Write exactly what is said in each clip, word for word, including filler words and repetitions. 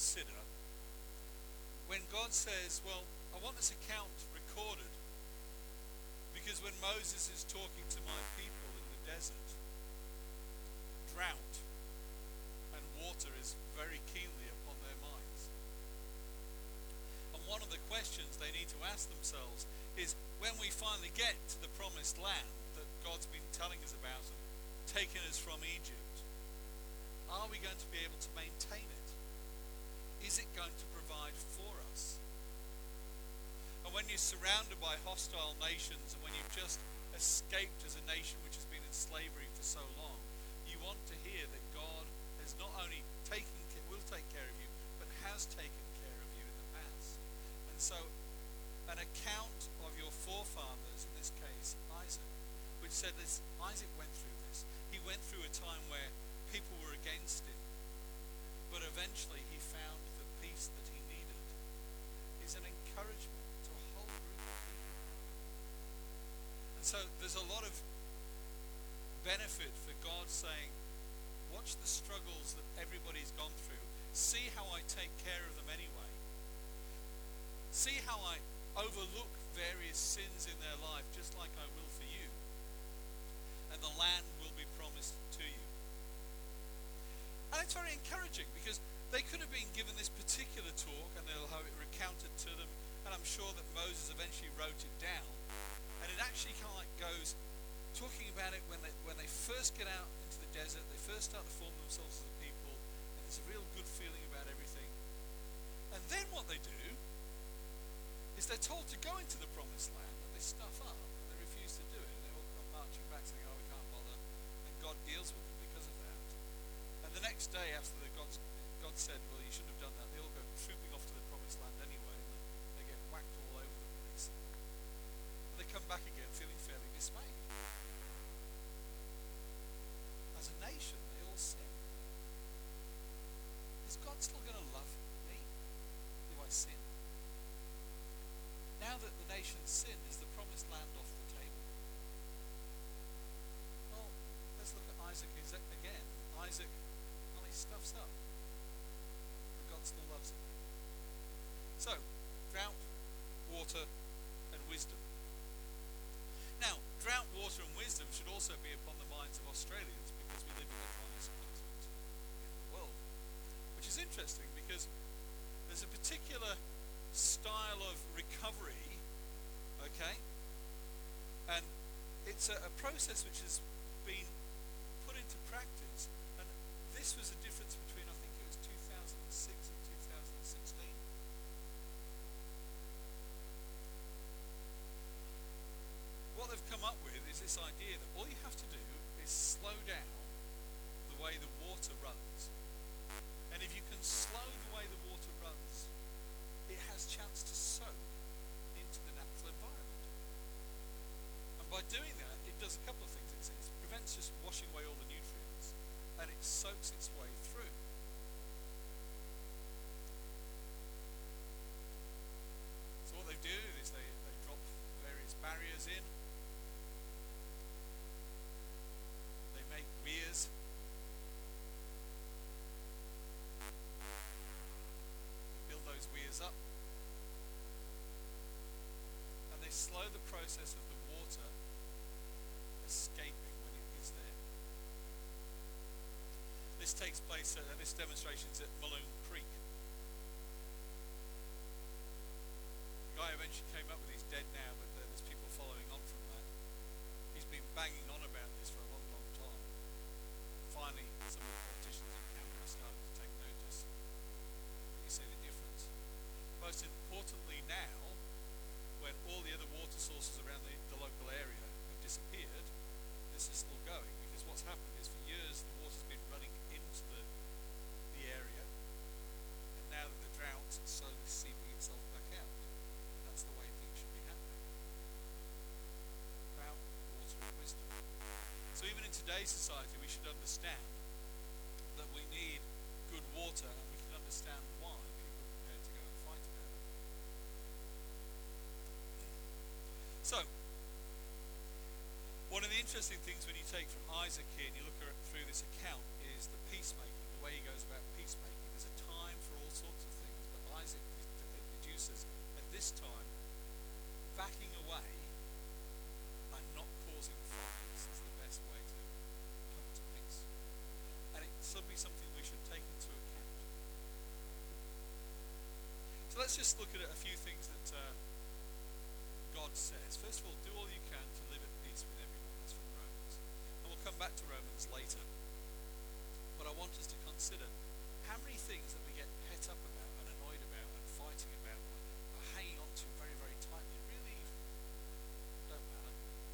consider when God says, well, I want this account recorded because when Moses is talking to my people in the desert, drought and water is very keenly upon their minds. And one of the questions they need to ask themselves is, when we finally get to the promised land that God's been telling us about and taking us from Egypt, are we going to be able to maintain it? Is it going to provide for us? And when you're surrounded by hostile nations and when you've just escaped as a nation which has been in slavery for so long, you want to hear that God has not only taken, will take care of you, but has taken care of you in the past. And so an account of your forefathers, in this case Isaac, which said this, Isaac went through this. He went through a time where people were against him, but eventually he found the peace that he needed, is an encouragement to a whole group of people. And so there's a lot of benefit for God saying, watch the struggles that everybody's gone through. See how I take care of them anyway. See how I overlook various sins in their life, just like I will for you. And the land will be promised to you. And it's very encouraging because they could have been given this particular talk and they'll have it recounted to them. And I'm sure that Moses eventually wrote it down. And it actually kind of like goes talking about it when they when they first get out into the desert, they first start to form themselves as a people, and there's a real good feeling about everything. And then what they do is they're told to go into the promised land, and they stuff up, and they refuse to do it. And they all come marching back saying, oh, we can't bother. And God deals with them because of that. And the next day after the God's, God said, well, you shouldn't have done that, they all go trooping off to the promised land anyway, and they get whacked all over the place. And they come back again feeling fairly dismayed. As a nation, they all sin. Is God still going to love me if I sin? Now that the nation's sinned, is the promised land off the table? Well, let's look at Isaac again. Isaac, well, he stuffs up, but God still loves him. So, drought, water, and wisdom. Now, drought, water, and wisdom should also be upon the minds of Australians because we live in the driest continent in the world. Which is interesting because there's a particular style of recovery, okay? And it's a, a process which has been put into practice. And this was a difference between, I think it was two thousand six and two thousand sixteen. What they've come up with is this idea that all you have to do is slow down the way the water runs. And if you can slow the way the water runs, it has chance to soak into the natural environment. And by doing that, it does a couple of things. It's, it prevents just washing away all the nutrients, and it soaks its way through. So what they do is they, they drop various barriers in. They make weirs. Build those weirs up. And they slow the process of the water escaping when it is there. This takes place, uh, this demonstration's at Mulloon Creek. The guy eventually came up with, he's dead now, but uh, there's people following on from that. He's been banging on about this for a long, long time. Finally, some of the politicians in Canberra started to take notice. You see the difference. Most importantly now, when all the other water sources around the, the local area have disappeared, this is still going, because what's happened is for years the water's been running into the, the area, and now that the drought's slowly seeping itself back out. And that's the way things should be happening. Drought, water, and wisdom. So even in today's society, we should understand that we need good water, and we can understand why people are prepared to go and fight about it. So, one of the interesting things when you take from Isaac here and you look at, through this account is the peacemaking, the way he goes about peacemaking. There's a time for all sorts of promises at this time, backing away and not causing fights is the best way to come to peace. And it's certainly something we should take into account. So let's just look at a few things that uh, God says. First of all, do all you can to live at peace with everyone. That's from Romans. And we'll come back to Romans later. But I want us to consider how many things that we get het up about and annoyed about and fighting about or hanging on to very, very tightly really don't matter.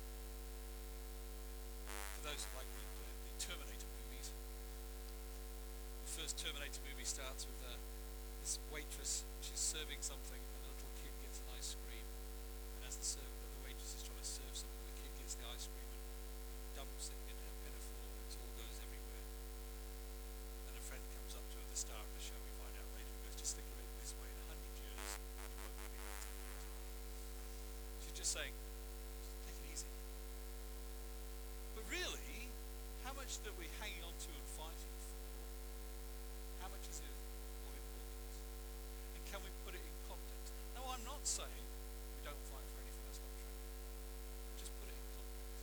For those who like the, the Terminator movies, the first Terminator movie starts with uh, this waitress, she's serving something and a little kid gets an ice cream, and as the, serve, the waitress is trying to serve something, the kid gets the ice cream and dumps it in her pinafore and it all goes everywhere. And a friend comes up to her at the start of the show, we find out later, and goes, just think of it this way, in a hundred years it won't be like that. She's just saying, take it easy. But really, how much that we're hanging on to and fighting for, how much is it of importance? And can we put it in context? Now, I'm not saying we don't fight for anything, that's not true. Just put it in context.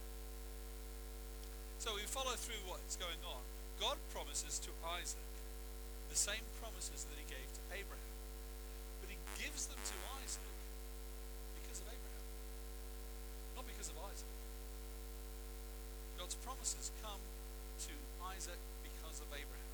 So we follow through what's going on. God promises to Isaac the same promises that he gave to Abraham. But he gives them to Isaac because of Abraham, not because of Isaac. God's promises come to Isaac because of Abraham.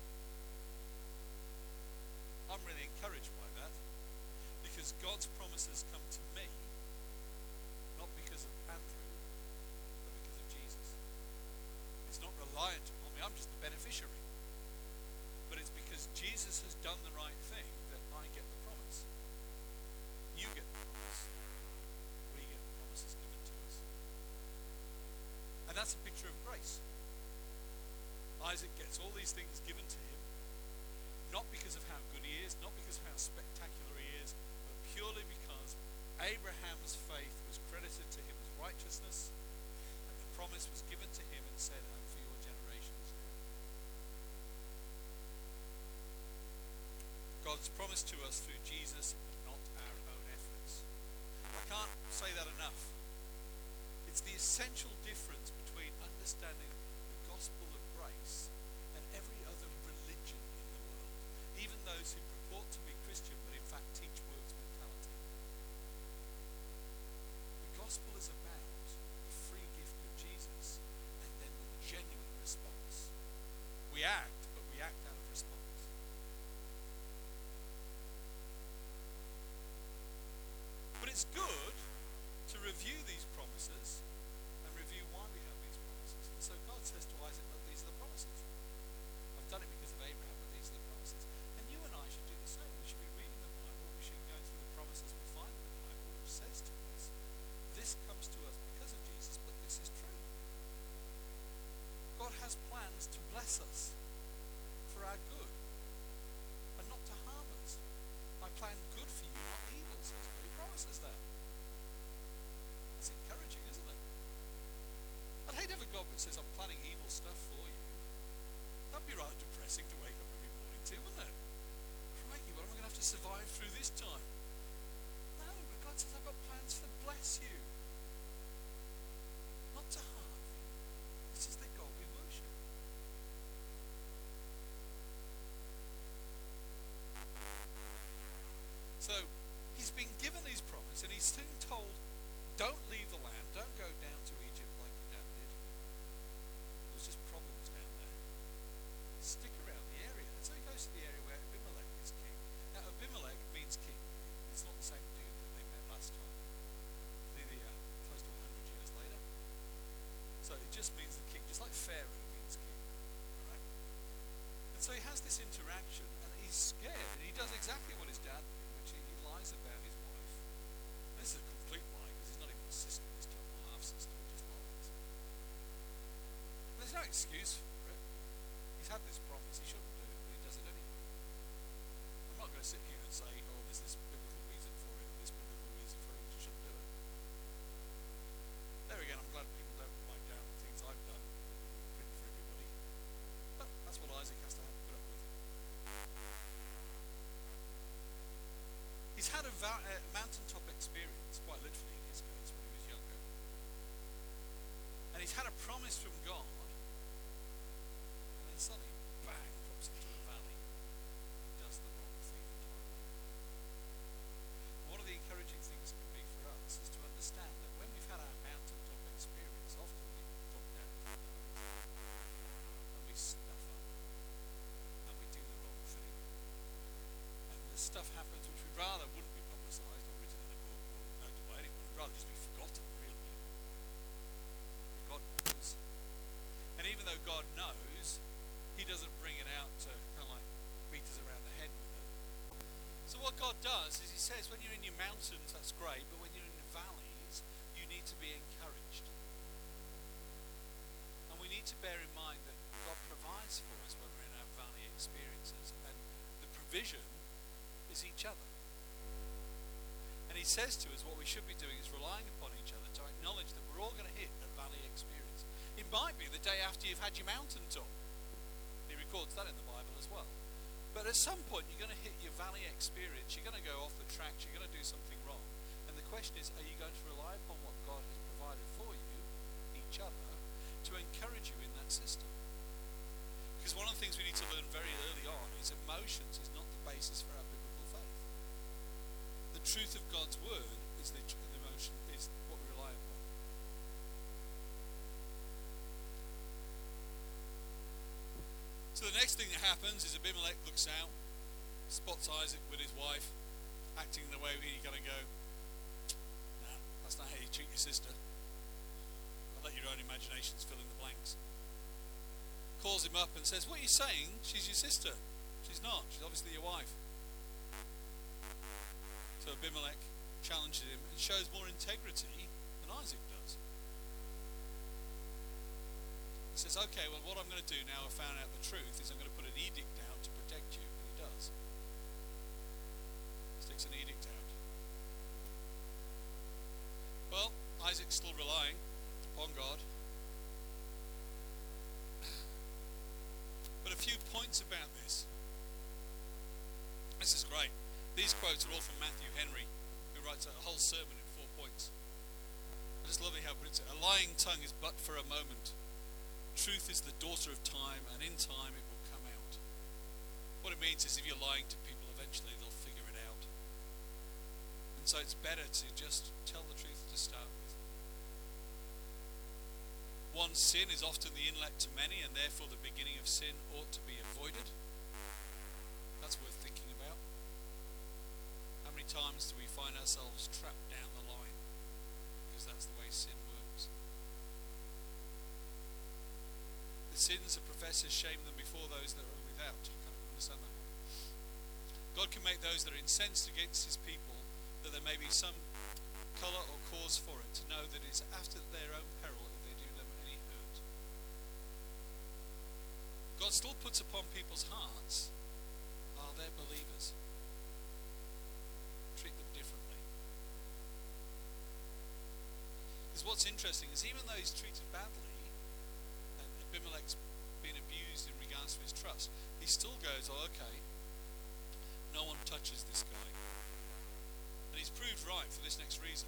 I'm really encouraged by that, because God's promises come to me not because of Andrew, but because of Jesus. It's not reliant upon me, I'm just the beneficiary. But it's because Jesus has done the right thing that I get the promise. You get the promise. We get the promises given to us. And that's a picture of grace. Isaac gets all these things given to him, not because of how good he is, not because of how spectacular he is, but purely because Abraham's faith was credited to him as righteousness, and the promise was given to him and said, and for your generations. God's promise to us through Jesus, but not our own efforts. I can't say that enough. It's the essential difference between understanding the gospel of grace and every other religion in the world, even those who purport to be Christian but in fact teach works mentality. The gospel is about the free gift of Jesus and then the genuine response. We act, but we act out of response. But it's good to review these promises and review why we have these promises. And so God says to Isaac, look, these are the promises. I've done it because of Abraham, but these are the promises. And you and I should do the same. We should be reading the Bible. We should be going through the promises we find in the Bible, which says to us, this comes to us because of Jesus, but this is true. God has plans to bless us for our good and not to harm us. I plan good for you, not evil, says God. He promises that. It's encouraging, isn't it? I'd hate to have a God that says, I'm planning evil stuff for you. That'd be rather depressing to wake up every morning to, wouldn't it? Crikey, what am I going to have to survive through this time? No, but God says, I've got plans to bless you, not to harm you. This is the God we worship. So, he's been given these promises, and he's soon told, don't leave the land, don't go down to Egypt like your dad did. There was just problems down there. Stick around the area. And so he goes to the area where Abimelech is king. Now, Abimelech means king. It's not the same dude that they met last time. Nearly uh, close to one hundred years later. So it just means the king, just like Pharaoh means king. Right? And so he has this interaction, and he's scared, and he does exactly what his dad did, which he, he lies about his wife. This is a complete lie, because he's not even a sister this time, or half sister, he just lies. There's no excuse for it. He's had this promise, he shouldn't do it, but he does it anyway. I'm not going to sit here and say, oh, there's this biblical reason for it, or this biblical reason for it, you shouldn't do it. There again, I'm glad people don't write down things I've done, print for everybody. But that's what Isaac has to have to put up with. He's had a stuff happens which we'd rather wouldn't be publicised or written in a book or noted by anyone. We'd rather just be forgotten, really. God knows. And even though God knows, he doesn't bring it out to kind of like beat us around the head with it. So what God does is he says, when you're in your mountains, that's great, but when you're in the valleys, you need to be encouraged. And we need to bear in mind that God provides for us when we're in our valley experiences, and the provision is each other. And he says to us what we should be doing is relying upon each other to acknowledge that we're all going to hit a valley experience. It might be the day after you've had your mountaintop. He records that in the Bible as well. But at some point you're going to hit your valley experience. You're going to go off the tracks. You're going to do something wrong. And the question is, are you going to rely upon what God has provided for you, each other, to encourage you in that system? Because one of the things we need to learn very early on is emotions is not the basis for our biblical faith. The truth of God's word is the, the emotion is what we rely upon. So the next thing that happens is Abimelech looks out, spots Isaac with his wife, acting in the way he's going to go, nah, that's not how you treat your sister. I'll let your own imaginations fill in the blanks. Calls him up and says, what are you saying? She's your sister. She's not. She's obviously your wife. So Abimelech challenges him and shows more integrity than Isaac does. He says, okay, well, what I'm going to do now I've found out the truth is I'm going to put an edict out to protect you. And he does. Sticks an edict out. Well, Isaac's still relying upon God. But a few points about this. This is great. These quotes are all from Matthew Henry, who writes a whole sermon in four points. I just love how he puts it. A lying tongue is but for a moment. Truth is the daughter of time, and in time it will come out. What it means is if you're lying to people, eventually they'll figure it out. And so it's better to just tell the truth to start with. One sin is often the inlet to many, and therefore the beginning of sin ought to be avoided. That's worth thinking about. How many times do we find ourselves trapped down the line? Because that's the way sin works. The sins of professors shame them before those that are without. I can't understand that. God can make those that are incensed against his people, that there may be some colour or cause for it, to know that it is after their own peril if they do them any hurt. God still puts upon people's hearts, are they believers? Treat them differently. Because what's interesting is even though he's treated badly, Abimelech's been abused in regards to his trust, he still goes, oh okay, no one touches this guy. And he's proved right for this next reason.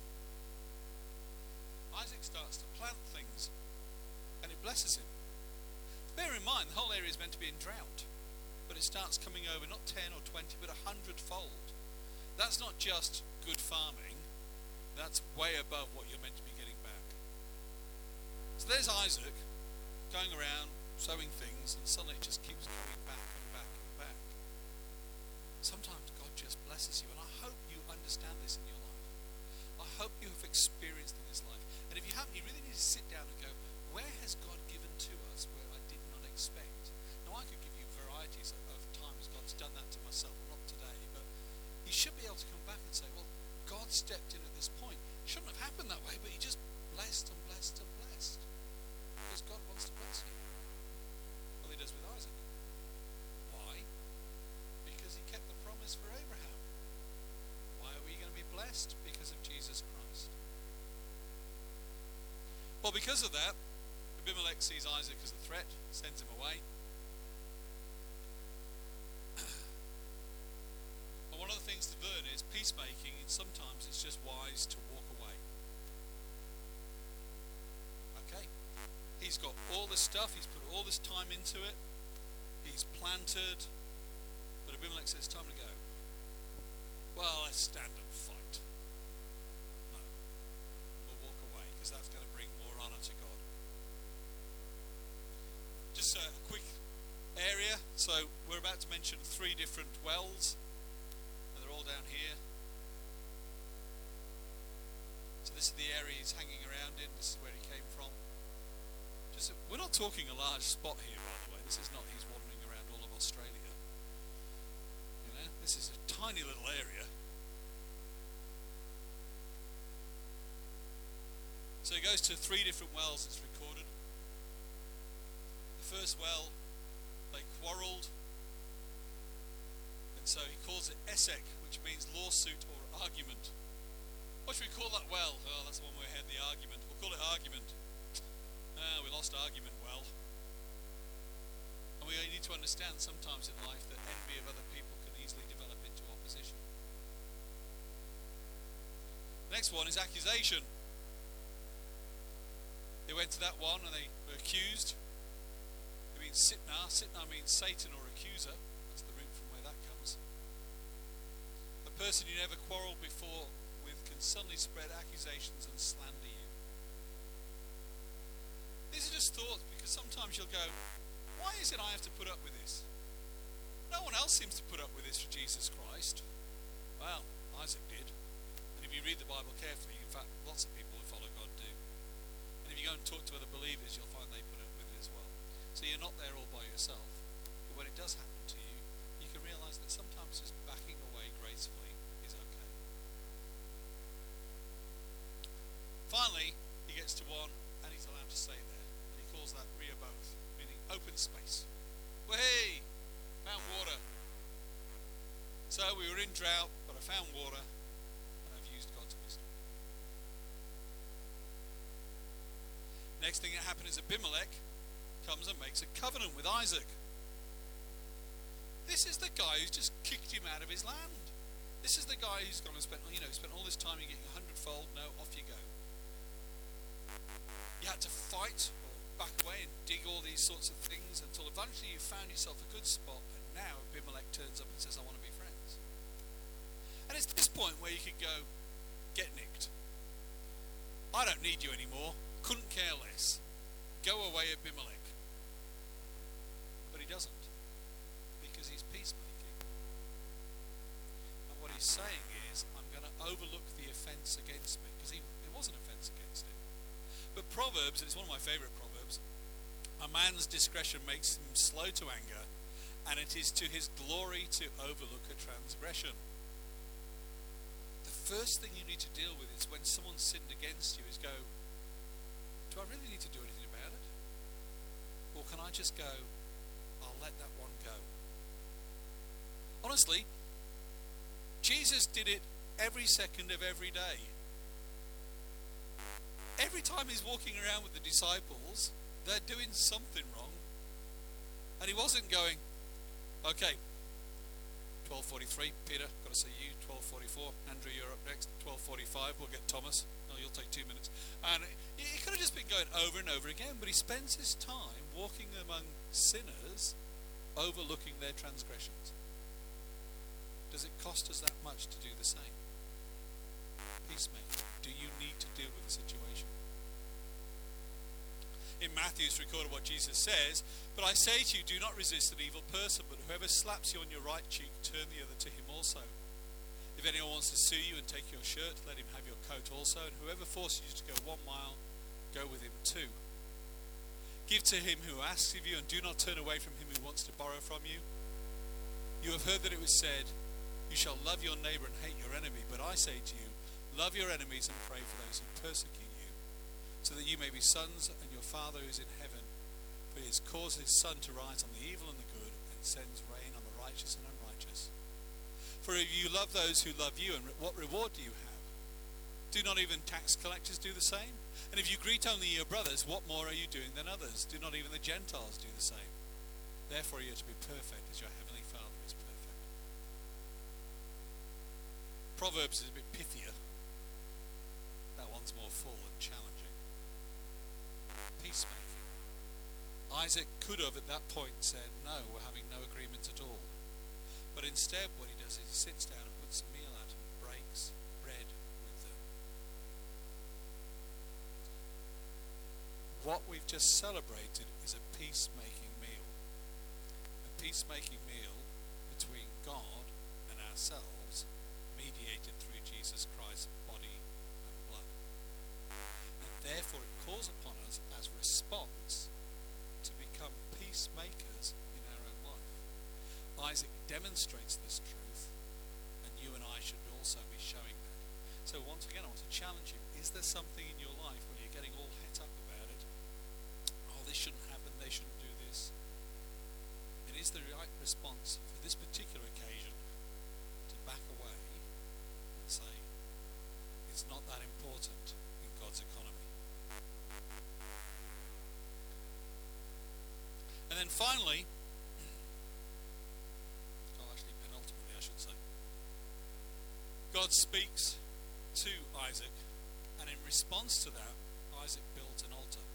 Isaac starts to plant things and it blesses him. Bear in mind the whole area is meant to be in drought, but it starts coming over not ten or twenty but a hundredfold. That's not just good farming, that's way above what you're meant to be getting back. So there's Isaac going around sowing things, and suddenly it just keeps coming back and back and back. Sometimes God just blesses you, and I hope you understand this in your life. I hope you have experienced in this life. And if you haven't, you really need to sit down and go, where has God given to us where I did not expect? Now I could give you varieties of, of times God's done that to myself, not today, but you should be able to come back and say, well, God stepped in at this point. It shouldn't have happened that way, but he just blessed and blessed and blessed. Because God wants to bless you. Well, he does with Isaac. Why? Because he kept the promise for Abraham. Why are we going to be blessed? Because of Jesus Christ. Well, because of that, Abimelech sees Isaac as a threat, sends him away. But one of the things to learn is peacemaking, and sometimes it's just wise to walk away. Okay? He's got all this stuff, he's put all this time into it, he's planted, but Abimelech says, time to go. Well, let's stand and fight. No. We'll walk away, because that's going to bring more honour to God. Just a quick area, so we're about to mention three different wells. all down here. So this is the area he's hanging around in. This is where he came from. Just, we're not talking a large spot here, by the way. This is not he's wandering around all of Australia. You know, this is a tiny little area. So he goes to three different wells, it's recorded. The first well, they quarrelled. And so he calls it Esek, which means lawsuit or argument. What should we call that well? Oh, that's the one where we had the argument. We'll call it argument. Ah, we lost argument well. And we need to understand sometimes in life that envy of other people can easily develop into opposition. The next one is accusation. They went to that one and they were accused. It means sitna. Sitna means Satan or accuser. That's the root from where that comes. A person you never quarrelled before with can suddenly spread accusations and slander you. These are just thoughts, because sometimes you'll go, why is it I have to put up with this? No one else seems to put up with this for Jesus Christ. Well, Isaac did. And if you read the Bible carefully, in fact, lots of people who follow God do. And if you go and talk to other believers, you'll find they put up with it as well. So you're not there all by yourself. But when it does happen to you, you can realise that sometimes just backing away gracefully is okay. Finally, he gets to one and he's allowed to stay there. And he calls that Rehoboth, meaning open space. Well, hey, found water. So we were in drought, but I found water and I've used God's wisdom. Next thing that happened is Abimelech comes and makes a covenant with Isaac. This is the guy who's just kicked him out of his land. This is the guy who's gone and spent, you know, spent all this time, you're getting a hundredfold. No, off you go. You had to fight or back away and dig all these sorts of things until eventually you found yourself a good spot, and now Abimelech turns up and says, I want to be friends. And it's this point where you could go, get nicked. I don't need you anymore. Couldn't care less. Go away, Abimelech. But he doesn't, because he's peacemaking. And what he's saying is, I'm going to overlook the offence against me, because it was an offence against him. But Proverbs, and it's one of my favourite Proverbs, a man's discretion makes him slow to anger, and it is to his glory to overlook a transgression. The first thing you need to deal with is when someone sinned against you is go, do I really need to do anything about it? Or can I just go, I'll let that one go? Honestly, Jesus did it every second of every day. Every time he's walking around with the disciples, they're doing something wrong. And he wasn't going, okay, twelve forty-three, Peter, got to see you, twelve forty-four, Andrew, you're up next, twelve forty-five, we'll get Thomas. No, you'll take two minutes. And he, he could have just been going over and over again, but he spends his time walking among sinners, overlooking their transgressions. Does it cost us that much to do the same? Peacemaking. Do you need to deal with the situation? In Matthew it's recorded what Jesus says, but I say to you, do not resist an evil person, but whoever slaps you on your right cheek, turn the other to him also. If anyone wants to sue you and take your shirt, let him have your coat also, and whoever forces you to go one mile, go with him two. Give to him who asks of you, and do not turn away from him who wants to borrow from you. You have heard that it was said, you shall love your neighbour and hate your enemy, but I say to you, love your enemies and pray for those who persecute you, so that you may be sons and your Father who is in heaven. For he has caused his sun to rise on the evil and the good, and sends rain on the righteous and unrighteous. For if you love those who love you, and what reward do you have? Do not even tax collectors do the same? And if you greet only your brothers, what more are you doing than others? Do not even the Gentiles do the same? Therefore you are to be perfect as your heavenly Father is perfect. Proverbs is a bit pithier. That one's more full and challenging. Peacemaking. Isaac could have at that point said, no, we're having no agreement at all. But instead what he does is he sits down and puts some meal out and breaks bread with them. What we've just celebrated is a peacemaking meal. A peacemaking meal between God and ourselves mediated through Jesus Christ's body and blood. And therefore it calls upon us as response to become peacemakers in our own life. Isaac demonstrates this truth, and you and I should also be showing that. So once again, I want to challenge you. Is there something in your life where you're getting all het up about it? Oh, this shouldn't happen, they shouldn't do this. And is the right response for this particular occasion to back away and say, it's not that important in God's economy? And then finally, oh, actually penultimately I should say, God speaks to Isaac, and in response to that, Isaac built an altar.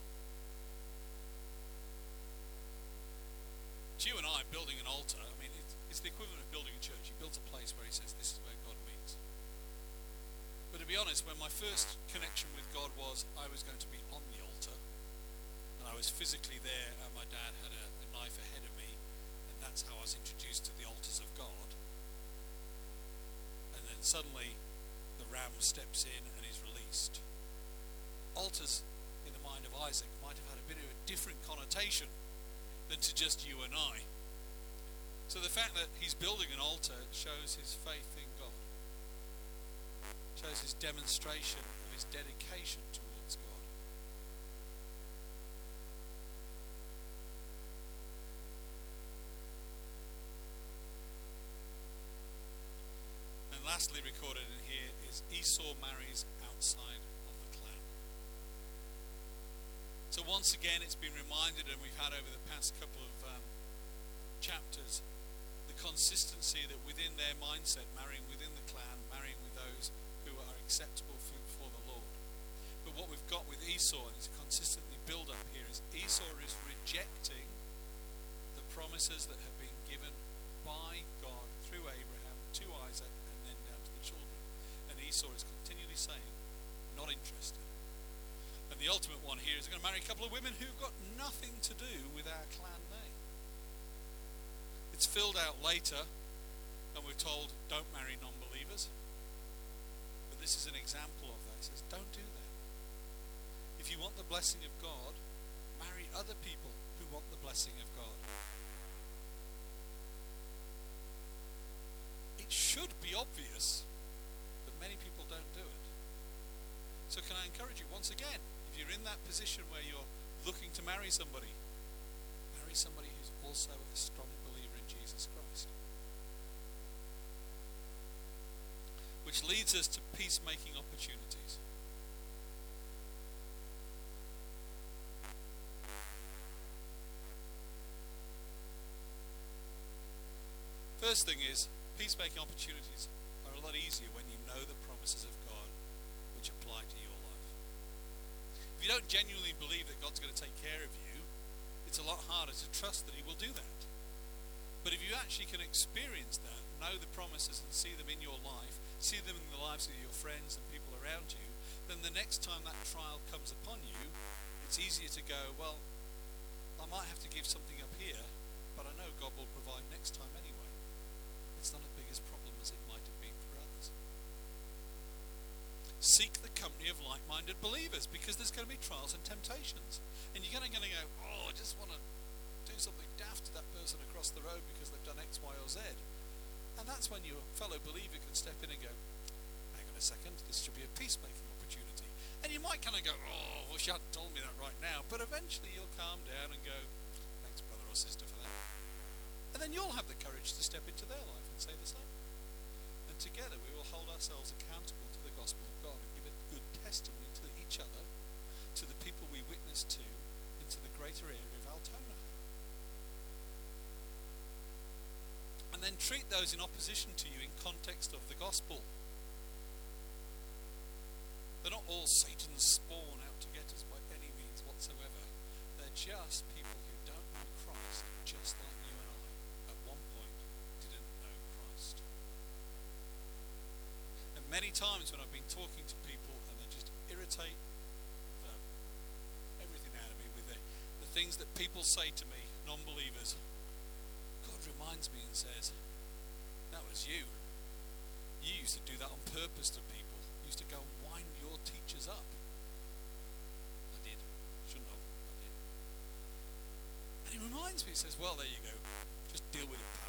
You and I building an altar, I mean, it's, it's the equivalent of building a church. He builds a place where he says, this is where God meets. But to be honest, when my first connection with God was, I was going to be on the altar, and I was physically there, and my dad had a, a knife ahead of me, and that's how I was introduced to the altars of God. And then suddenly, the ram steps in and is released. Altars, in the mind of Isaac, might have had a bit of a different connotation than to just you and I. So the fact that he's building an altar shows his faith in God, shows his demonstration of his dedication towards God. And lastly recorded in here is Esau marries outside of the clan. So once again, it's been reminded, and we've had over the past couple of um, chapters, the consistency that within their mindset, marrying within the clan, marrying with those who are acceptable for, for the Lord. But what we've got with Esau, and it's consistently built up here, is Esau is rejecting the promises that have been given by God through Abraham to Isaac and then down to the children. And Esau is continually saying, not interested. And the ultimate one here is going to marry a couple of women who've got nothing to do with our clan name. It's filled out later, and we're told, don't marry non-believers. But this is an example of that. It says, don't do that. If you want the blessing of God, marry other people who want the blessing of God. It should be obvious, but many people don't do it. So can I encourage you once again, if you're in that position where you're looking to marry somebody, marry somebody who's also a strong believer in Jesus Christ. Which leads us to peacemaking opportunities. First thing is, peacemaking opportunities are a lot easier when you know the promises of God which apply to your life. If you don't genuinely believe that God's going to take care of you, it's a lot harder to trust that he will do that. But if you actually can experience that, know the promises and see them in your life, see them in the lives of your friends and people around you, then the next time that trial comes upon you, it's easier to go, well, I might have to give something up here, but I know God will provide next time anyway. It's not as big a problem as it might have been for others. Seek the company of like-minded believers, because there's going to be trials and temptations. And you're going to, going to go, oh, I just want to do something daft to that person across the road because they've done X, Y, or Z. And that's when your fellow believer can step in and go, hang on a second, this should be a peacemaking opportunity. And you might kind of go, oh, I wish you hadn't told me that right now. But eventually you'll calm down and go, thanks, brother or sister, for that. And then you'll have the courage to step into their life and say the same. And together we will hold ourselves accountable to the gospel of God and give a good testimony to each other, to the people we witness to, and to the greater area of Altona. And then treat those in opposition to you in context of the gospel. They're not all Satan's spawn out to get us by any means whatsoever. They're just people who don't know Christ, just like you and I at one point didn't know Christ. And many times when I've been talking to people and they just irritate the, everything out of me with the, the things that people say to me, non-believers, God reminds me and says, that was you. You used to do that on purpose to people. You used to go and wind your teachers up. I did. Shouldn't have. I did. And he reminds me, he says, well, there you go. Just deal with it, pal.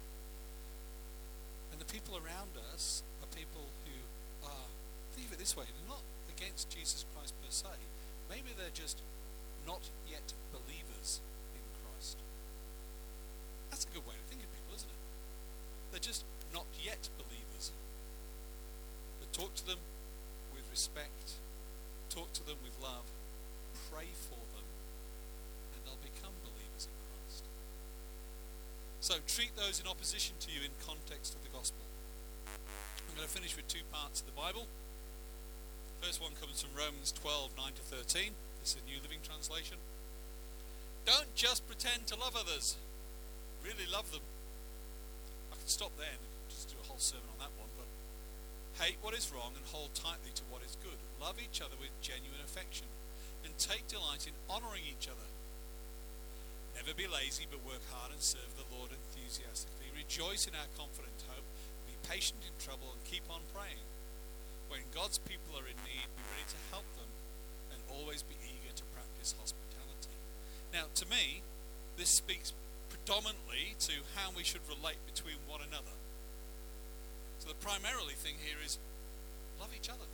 And the people around us are people who are, think of it this way, they're not against Jesus Christ per se. Maybe they're just not yet believers in Christ. That's a good way to think of people, isn't it? They're just not yet believers. But talk to them with respect, talk to them with love, pray for them, and they'll become believers in Christ. So treat those in opposition to you in context of the gospel. I'm going to finish with two parts of the Bible. First one comes from Romans twelve, nine to thirteen. This is a New Living Translation. Don't just pretend to love others. Really love them. I could stop there and just do a whole sermon on that one, but hate what is wrong and hold tightly to what is good. Love each other with genuine affection and take delight in honouring each other. Never be lazy, but work hard and serve the Lord enthusiastically. Rejoice in our confident hope. Be patient in trouble and keep on praying. When God's people are in need, be ready to help them and always be eager to practice hospitality. Now, to me, this speaks predominantly to how we should relate between one another. So the primarily thing here is love each other.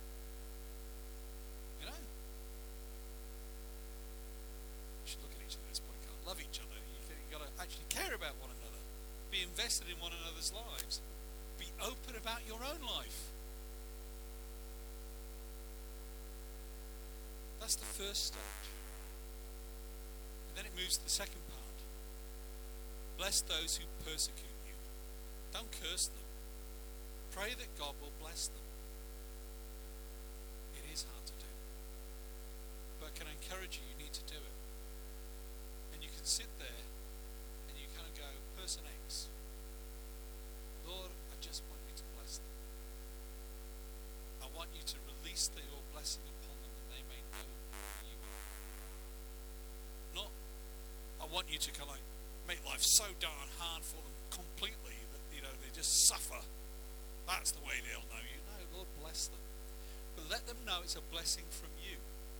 You know? You should look at each other at this point. You can't love each other. You've got to actually care about one another. Be invested in one another's lives. Be open about your own life. That's the first stage. And then it moves to the second part. Bless those who persecute you. Don't curse them. Pray that God will bless them. It is hard to do. But can I encourage you, you need to do it. And you can sit there and you kind of go, person X, Lord, I just want you to bless them. I want you to release the, your blessing upon them that they may know who you are. Not, I want you to kind of like make life so darn hard for them completely that, you know, they just suffer. That's the way they'll know you. No, Lord, bless them. But let them know it's a blessing from you.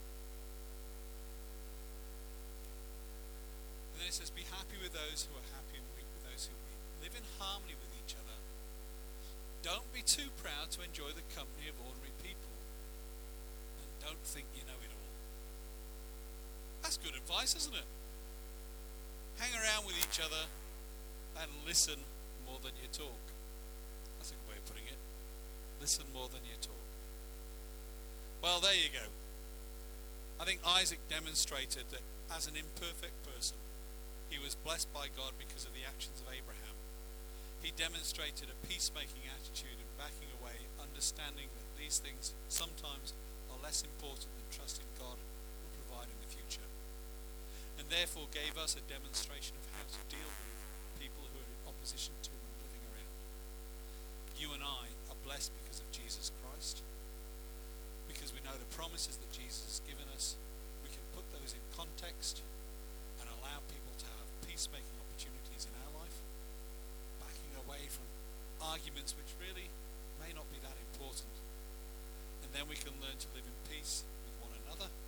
And then it says, be happy with those who are happy and weep with those who weep. Live in harmony with each other. Don't be too proud to enjoy the company of ordinary people. And don't think you know it all. That's good advice, isn't it? Hang around with each other and listen more than you talk. That's a good way of putting it. Listen more than you talk. Well, there you go. I think Isaac demonstrated that as an imperfect person, he was blessed by God because of the actions of Abraham. He demonstrated a peacemaking attitude and backing away, understanding that these things sometimes are less important than trusting God will provide in the future. And therefore gave us a demonstration of how to deal with people who are in opposition to and living around. You and I are blessed because of Jesus Christ. Because we know the promises that Jesus has given us, we can put those in context and allow people to have peacemaking opportunities in our life, backing away from arguments which really may not be that important. And then we can learn to live in peace with one another